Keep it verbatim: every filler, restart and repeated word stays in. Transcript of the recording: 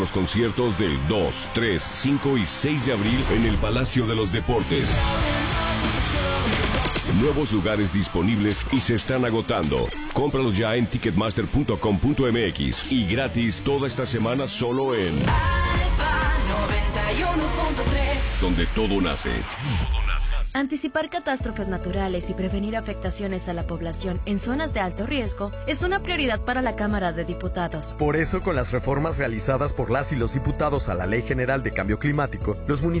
Los conciertos del dos, tres, cinco y seis de abril en el Palacio de los Deportes. Nuevos lugares disponibles y se están agotando. Cómpralos ya en ticketmaster punto com punto m x y gratis toda esta semana solo en Alfa noventa y uno punto tres. Donde todo nace. Anticipar catástrofes naturales y prevenir afectaciones a la población en zonas de alto riesgo es una prioridad para la Cámara de Diputados. Por eso, con las reformas realizadas por las y los diputados a la Ley General de Cambio Climático, los municipios